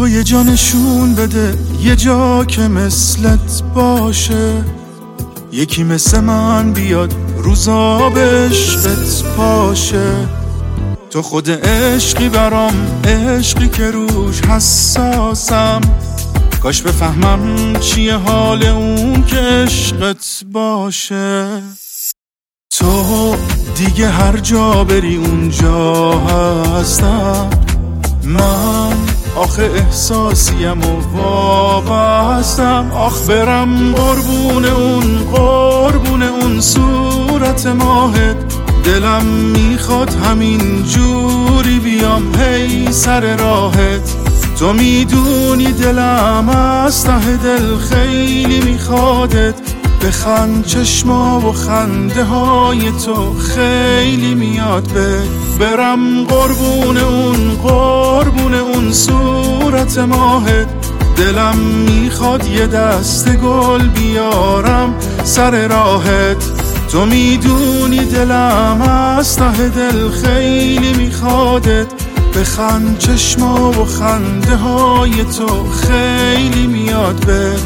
تو یه جا نشون بده، یه جا که مثلت باشه، یکی مثل من بیاد روزا به عشقت پاشه. تو خود عشقی برام، عشقی که روش حساسم، کاش بفهمم چیه حال اون که عشقت باشه. تو دیگه هر جا بری اونجا هستم، من آخه احساسیم و وابستم. آخ برم قربون اون صورت ماهت، دلم میخواد همین جوری بیام هی سر راهت. تو میدونی دلم از ته دل خیلی میخوادت، بخند چشما و خنده های تو خیلی میاد برم قربون اون صورت ماهت. دلم میخواد یه دست گل بیارم سر راهت. تو میدونی دلم از ته دل خیلی میخوادت، بخند چشما و خنده های تو خیلی میاد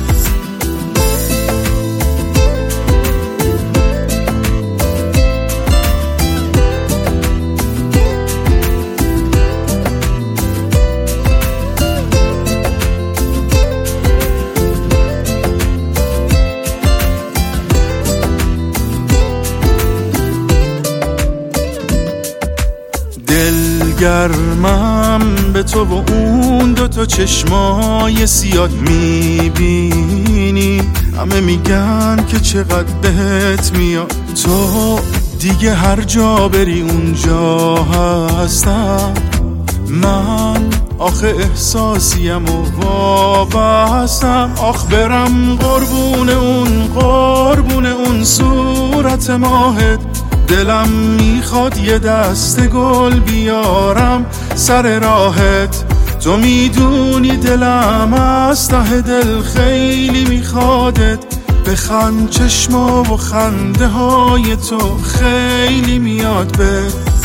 دلگرمم به تو و اون دوتا چشمای سیاد. میبینی همه میگن که چقدر بهت میاد. تو دیگه هر جا بری اونجا هستم، من آخه احساسیم و وابستم. آخ برم قربون اون صورت ماهت، دلم میخواد یه دست گل بیارم سر راهت. تو میدونی دلم از ته دل خیلی میخوادت، بخند چشما و خنده های تو خیلی میاد